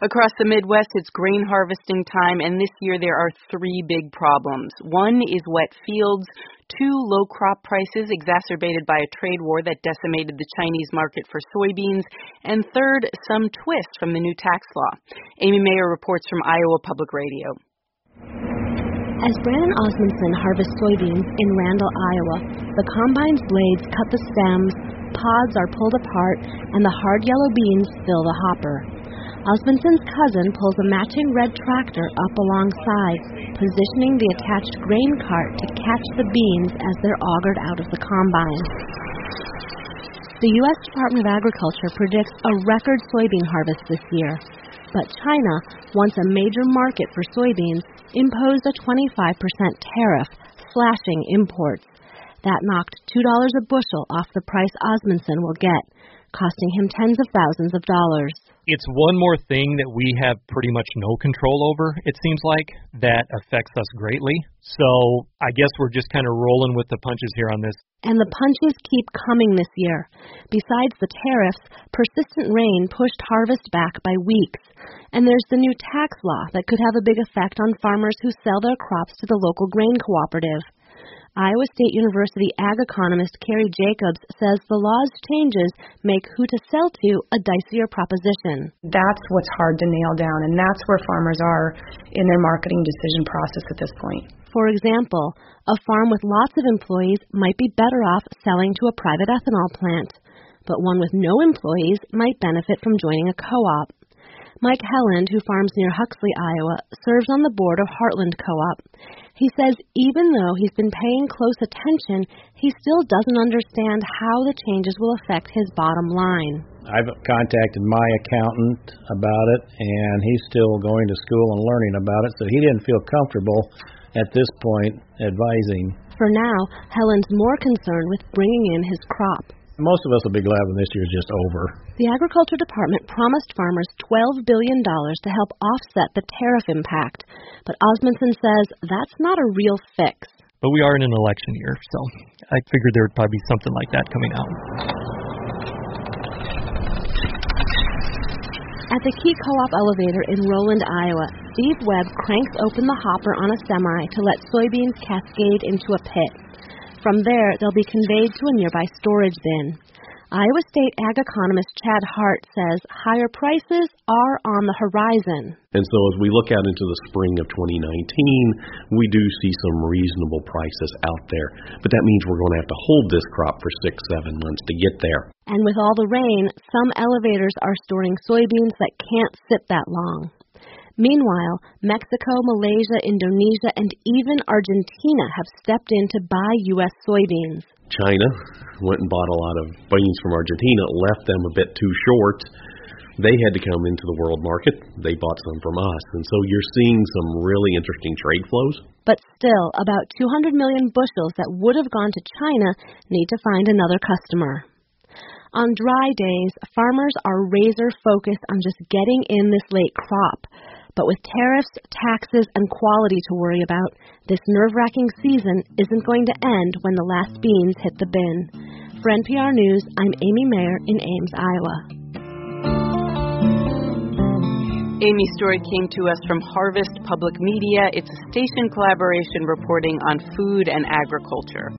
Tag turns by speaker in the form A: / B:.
A: Across the Midwest, it's grain harvesting time, and this year there are three big problems. One is wet fields, two, low crop prices exacerbated by a trade war that decimated the Chinese market for soybeans, and third, some twist from the new tax law. Amy Mayer reports from Iowa Public Radio.
B: As Brandon Osmundson harvests soybeans in Randall, Iowa, the combine's blades cut the stems, pods are pulled apart, and the hard yellow beans fill the hopper. Osmundson's cousin pulls a matching red tractor up alongside, positioning the attached grain cart to catch the beans as they're augured out of the combine. The U.S. Department of Agriculture predicts a record soybean harvest this year, but China, once a major market for soybeans, imposed a 25% tariff, slashing imports. That knocked $2 a bushel off the price Osmundson will get, costing him tens of thousands of dollars.
C: It's one more thing that we have pretty much no control over, it seems like, that affects us greatly. So I guess we're just kind of rolling with the punches here on this.
B: And the punches keep coming this year. Besides the tariffs, persistent rain pushed harvest back by weeks. And there's the new tax law that could have a big effect on farmers who sell their crops to the local grain cooperative. Iowa State University ag economist Carrie Jacobs says the law's changes make who to sell to a dicier proposition.
D: That's what's hard to nail down, and that's where farmers are in their marketing decision process at this point.
B: For example, a farm with lots of employees might be better off selling to a private ethanol plant, but one with no employees might benefit from joining a co-op. Mike Helland, who farms near Huxley, Iowa, serves on the board of Heartland Co-op. He says even though he's been paying close attention, he still doesn't understand how the changes will affect his bottom line.
E: I've contacted my accountant about it, and he's still going to school and learning about it, so he didn't feel comfortable at this point advising.
B: For now, Helland's more concerned with bringing in his crop.
E: Most of us will be glad when this year is just over.
B: The Agriculture Department promised farmers $12 billion to help offset the tariff impact, but Osmundson says that's not a real fix.
C: But we are in an election year, so I figured there would probably be something like that coming out.
B: At the Key Co-op elevator in Roland, Iowa, Steve Webb cranks open the hopper on a semi to let soybeans cascade into a pit. From there, they'll be conveyed to a nearby storage bin. Iowa State ag economist Chad Hart says higher prices are on the horizon.
F: And so as we look out into the spring of 2019, we do see some reasonable prices out there. But that means we're going to have to hold this crop for 6-7 months to get there.
B: And with all the rain, some elevators are storing soybeans that can't sit that long. Meanwhile, Mexico, Malaysia, Indonesia, and even Argentina have stepped in to buy U.S. soybeans.
F: China went and bought a lot of beans from Argentina, left them a bit too short. They had to come into the world market. They bought some from us. And so you're seeing some really interesting trade flows.
B: But still, about 200 million bushels that would have gone to China need to find another customer. On dry days, farmers are razor-focused on just getting in this late crop. But with tariffs, taxes, and quality to worry about, this nerve-wracking season isn't going to end when the last beans hit the bin. For NPR News, I'm Amy Mayer in Ames, Iowa.
A: Amy's story came to us from Harvest Public Media. It's a station collaboration reporting on food and agriculture.